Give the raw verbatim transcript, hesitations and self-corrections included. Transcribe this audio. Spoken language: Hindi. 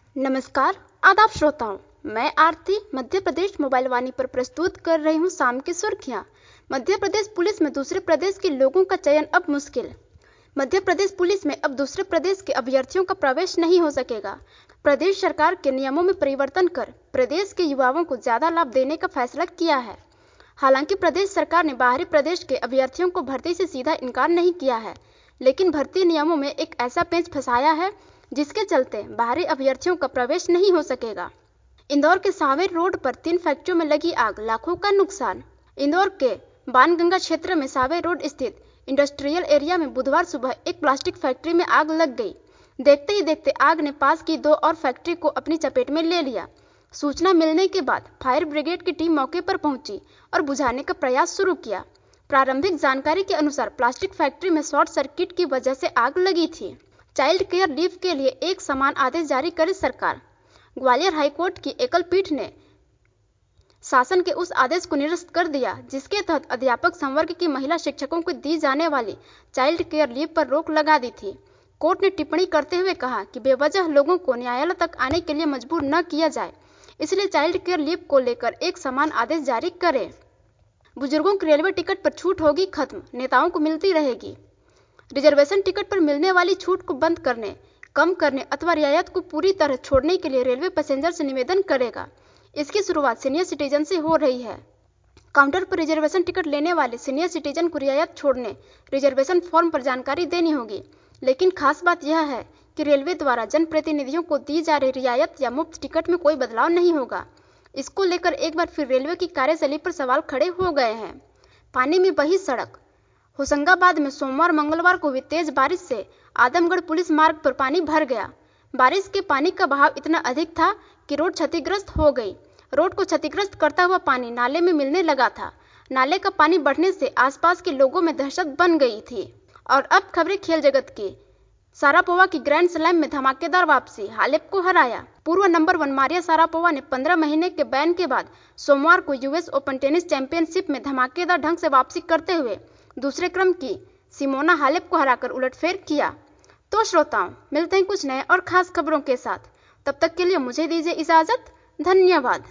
नमस्कार, आदाब श्रोताओं। मैं आरती मध्य प्रदेश मोबाइल वाणी पर प्रस्तुत कर रही हूँ शाम की सुर्खियाँ। मध्य प्रदेश पुलिस में दूसरे प्रदेश के लोगों का चयन अब मुश्किल। मध्य प्रदेश पुलिस में अब दूसरे प्रदेश के अभ्यर्थियों का प्रवेश नहीं हो सकेगा। प्रदेश सरकार के नियमों में परिवर्तन कर प्रदेश के युवाओं को ज्यादा लाभ देने का फैसला किया है। हालांकि प्रदेश सरकार ने बाहरी प्रदेश के अभ्यर्थियों को भर्ती से सीधा इनकार नहीं किया है, लेकिन भर्ती नियमों में एक ऐसा पेंच फंसाया है जिसके चलते बाहरी अभ्यर्थियों का प्रवेश नहीं हो सकेगा। इंदौर के सांवेर रोड पर तीन फैक्ट्रियों में लगी आग, लाखों का नुकसान। इंदौर के बाणगंगा क्षेत्र में सांवेर रोड स्थित इंडस्ट्रियल एरिया में बुधवार सुबह एक प्लास्टिक फैक्ट्री में आग लग गई। देखते ही देखते आग ने पास की दो और फैक्ट्री को अपनी चपेट में ले लिया। सूचना मिलने के बाद फायर ब्रिगेड की टीम मौके पर पहुंची और बुझाने का प्रयास शुरू किया। प्रारंभिक जानकारी के अनुसार प्लास्टिक फैक्ट्री में शॉर्ट सर्किट की वजह से आग लगी थी। चाइल्ड केयर लीव के लिए एक समान आदेश जारी करे सरकार। ग्वालियर हाईकोर्ट की एकल पीठ ने शासन के उस आदेश को निरस्त कर दिया जिसके तहत अध्यापक संवर्ग की महिला शिक्षकों को दी जाने वाली चाइल्ड केयर लीव पर रोक लगा दी थी। कोर्ट ने टिप्पणी करते हुए कहा कि बेवजह लोगों को न्यायालय तक आने के लिए मजबूर न किया जाए, इसलिए चाइल्ड केयर लीव को लेकर एक समान आदेश जारी करे। बुजुर्गों की रेलवे टिकट पर छूट होगी खत्म, नेताओं को मिलती रहेगी। रिजर्वेशन टिकट पर मिलने वाली छूट को बंद करने, कम करने अथवा रियायत को पूरी तरह छोड़ने के लिए रेलवे पैसेंजर से निवेदन करेगा। इसकी शुरुआत सीनियर सिटीजन से हो रही है। काउंटर पर रिजर्वेशन टिकट लेने वाले सीनियर सिटीजन को रियायत छोड़ने रिजर्वेशन फॉर्म पर जानकारी देनी होगी। लेकिन खास बात यह है कि रेलवे द्वारा जनप्रतिनिधियों को दी जा रही रियायत या मुफ्त टिकट में कोई बदलाव नहीं होगा। इसको लेकर एक बार फिर रेलवे की कार्यशैली पर सवाल खड़े हो गए हैं। पानी में बही सड़क। होशंगाबाद में सोमवार मंगलवार को हुई तेज बारिश से आदमगढ़ पुलिस मार्ग पर पानी भर गया। बारिश के पानी का बहाव इतना अधिक था कि रोड क्षतिग्रस्त हो गई। रोड को क्षतिग्रस्त करता हुआ पानी नाले में मिलने लगा था। नाले का पानी बढ़ने से आसपास के लोगों में दहशत बन गई थी। और अब खबरें खेल जगत की। शारापोवा की ग्रैंड स्लैम में धमाकेदार वापसी, हालेप को हराया। पूर्व नंबर वन मारिया शारापोवा ने पंद्रह महीने के बैन के बाद सोमवार को यूएस ओपन टेनिस चैंपियनशिप में धमाकेदार ढंग से वापसी करते हुए दूसरे क्रम की सिमोना हालेप को हराकर उलटफेर किया। तो श्रोताओं, मिलते हैं कुछ नए और खास खबरों के साथ। तब तक के लिए मुझे दीजिए इजाजत। धन्यवाद।